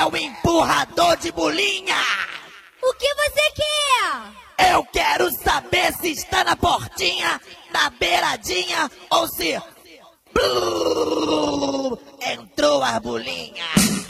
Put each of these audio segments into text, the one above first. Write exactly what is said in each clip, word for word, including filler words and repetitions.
o empurrador de bolinha. O que você quer? Eu quero saber se está na portinha, na beiradinha ou se... entrou a bolinha.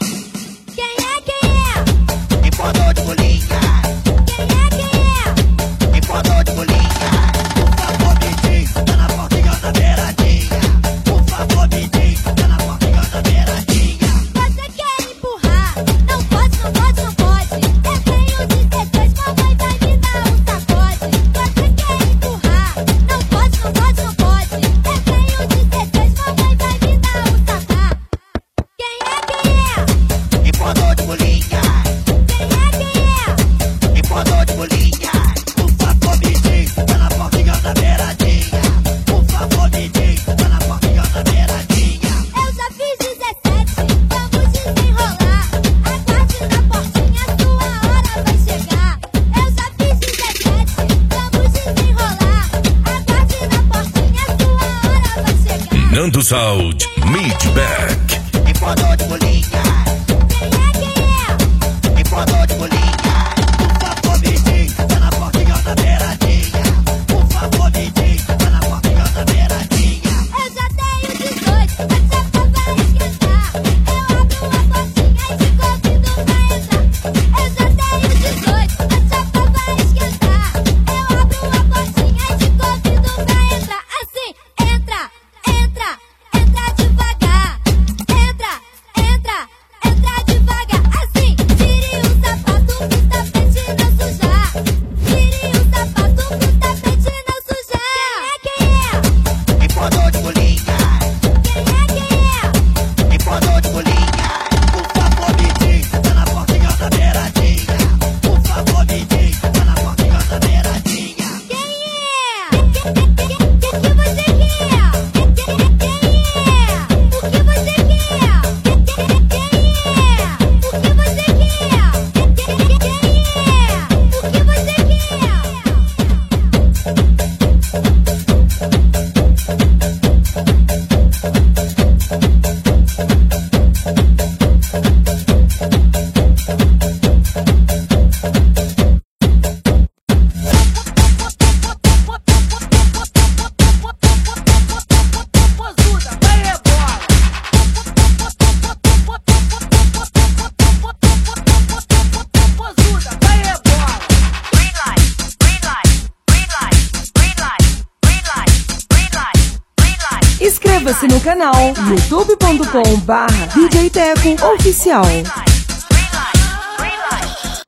Quem é, quem é? Empurrador de bolinha. Quem é, quem é? Empurrador de bolinha. Por favor, me diz, tá na portinha ou na beiradinha? Por favor, me diz, tá na portinha ou na beiradinha? Você quer empurrar? Não pode, não pode, não pode. Eu tenho dezesseis, mamãe vai me dar um sacode. Você quer empurrar? Não pode, não pode, não pode. Eu tenho dezesseis, mamãe vai me dar um sacá. Quem é, quem é? Empurrador de bolinha. Quem é, quem é? Empurrador de bolinha. Por favor, me diz, tá na portinha ou na beiradinha? Por favor, me diz, tá na portinha ou na beiradinha? Eu já fiz dezessete, vamos desenrolar. Aguarde na portinha, sua hora vai chegar. Eu já fiz dezessete, vamos desenrolar. Aguarde na portinha, sua hora vai chegar. Nando Sound, Midback. Empurrador de bolinha. Quem é, quem é? Empurrador de bolinha. Por favor, me diz, tá na portinha ou na beiradinha? Por favor, me diz, tá na portinha ou na beiradinha? Eu já tenho dezoito, a chapa vai esquentar. Eu abro a portinha e te convido pra entrar. Eu já tenho dezoito, a chapa vai esquentar. Eu abro a portinha e te convido pra entrar. Assim, entra, entra, entra devagar. Entra, entra, entra devagar. Assim, tire o sapato pro tapete não sujar. Tire o sapato pro tapete não sujar. Quem é, quem é? Empurrador de bolinha. Quem é, quem é? Empurrador de bolinha. Por favor, me diz, tá na portinha ou na beiradinha? Por favor, me diz, tá na portinha ou na beiradinha? Quem é? O que você quer? Quem é? O que você quer? Quem é? O que você quer? O que você Inscreva-se no canal youtube ponto com barra D J Teco Oficial.